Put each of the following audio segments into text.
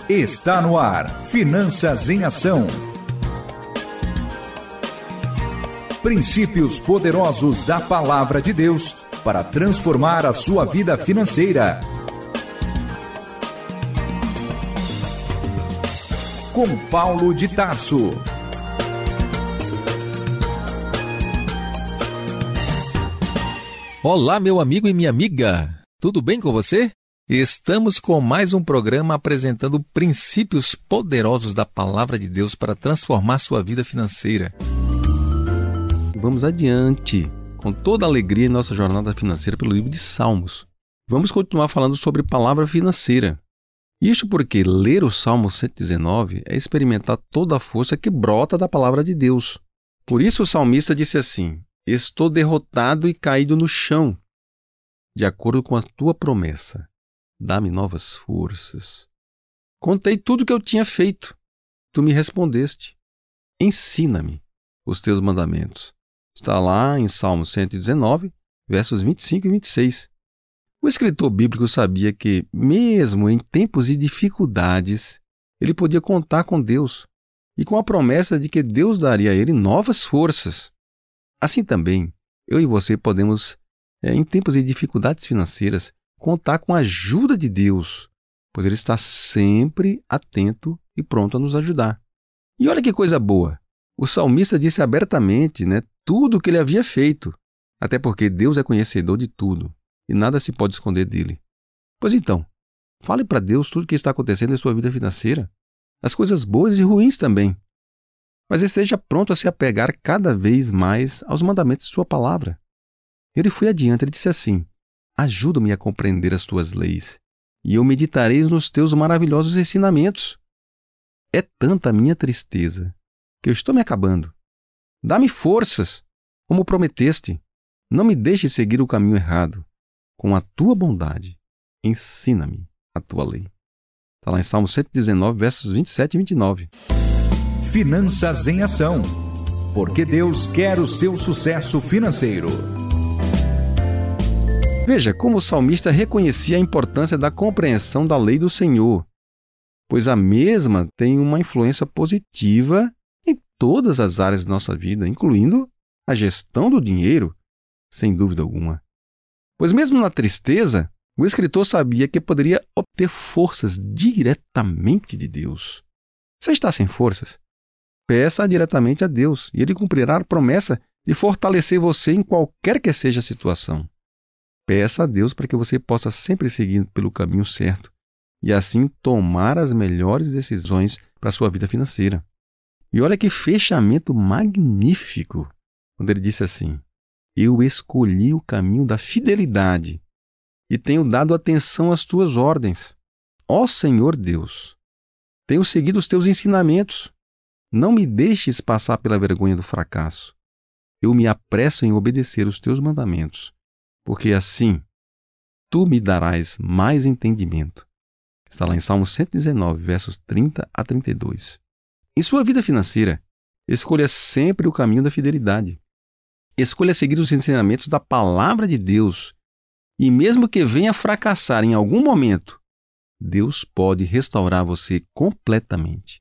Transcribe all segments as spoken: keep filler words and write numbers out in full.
Está no ar, Finanças em Ação. Princípios poderosos da Palavra de Deus para transformar a sua vida financeira. Com Paulo de Tarso. Olá, meu amigo e minha amiga. Tudo bem com você? Estamos com mais um programa apresentando princípios poderosos da Palavra de Deus para transformar sua vida financeira. Vamos adiante, com toda a alegria em nossa jornada financeira pelo livro de Salmos. Vamos continuar falando sobre palavra financeira. Isso porque ler o Salmo cento e dezenove é experimentar toda a força que brota da Palavra de Deus. Por isso o salmista disse assim: estou derrotado e caído no chão, de acordo com a tua promessa. Dá-me novas forças. Contei tudo o que eu tinha feito. Tu me respondeste. Ensina-me os teus mandamentos. Está lá em Salmo cento e dezenove, versos vinte e cinco e vinte e seis. O escritor bíblico sabia que, mesmo em tempos de dificuldades, ele podia contar com Deus e com a promessa de que Deus daria a ele novas forças. Assim também, eu e você podemos, é, em tempos de dificuldades financeiras, contar com a ajuda de Deus, pois Ele está sempre atento e pronto a nos ajudar. E olha que coisa boa! O salmista disse abertamente, né, tudo o que ele havia feito, até porque Deus é conhecedor de tudo e nada se pode esconder dele. Pois então, fale para Deus tudo o que está acontecendo em sua vida financeira, as coisas boas e ruins também. Mas esteja pronto a se apegar cada vez mais aos mandamentos de sua palavra. Ele foi adiante, ele disse assim: ajuda-me a compreender as tuas leis, e eu meditarei nos teus maravilhosos ensinamentos. É tanta a minha tristeza, que eu estou me acabando. Dá-me forças, como prometeste. Não me deixes seguir o caminho errado. Com a tua bondade, ensina-me a tua lei. Está lá em Salmo cento e dezenove, versos vinte e sete e vinte e nove. Finanças em Ação. Porque Deus quer o seu sucesso financeiro. Veja como o salmista reconhecia a importância da compreensão da lei do Senhor, pois a mesma tem uma influência positiva em todas as áreas da nossa vida, incluindo a gestão do dinheiro, sem dúvida alguma. Pois mesmo na tristeza, o escritor sabia que poderia obter forças diretamente de Deus. Você está sem forças? Peça diretamente a Deus e Ele cumprirá a promessa de fortalecer você em qualquer que seja a situação. Peça a Deus para que você possa sempre seguir pelo caminho certo e assim tomar as melhores decisões para a sua vida financeira. E olha que fechamento magnífico, quando ele disse assim: eu escolhi o caminho da fidelidade e tenho dado atenção às tuas ordens. Ó Senhor Deus, tenho seguido os teus ensinamentos. Não me deixes passar pela vergonha do fracasso. Eu me apresso em obedecer os teus mandamentos, porque assim tu me darás mais entendimento. Está lá em Salmo cento e dezenove, versos trinta a trinta e dois. Em sua vida financeira, escolha sempre o caminho da fidelidade. Escolha seguir os ensinamentos da Palavra de Deus. E mesmo que venha fracassar em algum momento, Deus pode restaurar você completamente.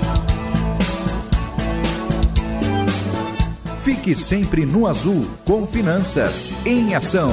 Fique sempre no azul com Finanças em Ação.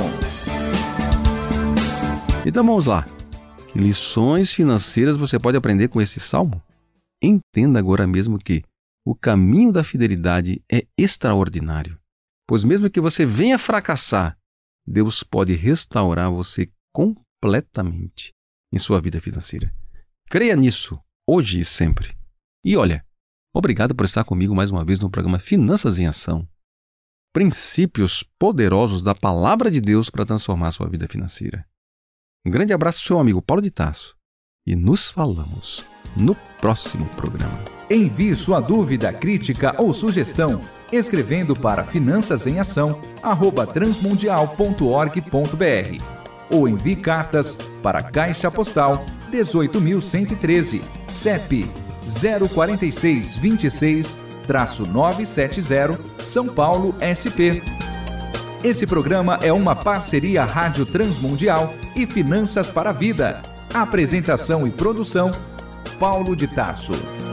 Então vamos lá. Que lições financeiras você pode aprender com esse salmo? Entenda agora mesmo que o caminho da fidelidade é extraordinário. Pois mesmo que você venha fracassar, Deus pode restaurar você completamente em sua vida financeira. Creia nisso, hoje e sempre. E olha, obrigado por estar comigo mais uma vez no programa Finanças em Ação. Princípios poderosos da Palavra de Deus para transformar sua vida financeira. Um grande abraço do seu amigo Paulo de Tarso. E nos falamos no próximo programa. Envie sua dúvida, crítica ou sugestão escrevendo para finanças em ação arroba transmundial ponto org ponto br ou envie cartas para Caixa Postal dezoito mil cento e treze, C E P zero quatro seis dois seis nove sete zero, São Paulo, S P. Esse programa é uma parceria Rádio Transmundial e Finanças para a Vida. Apresentação e produção, Paulo de Tarso.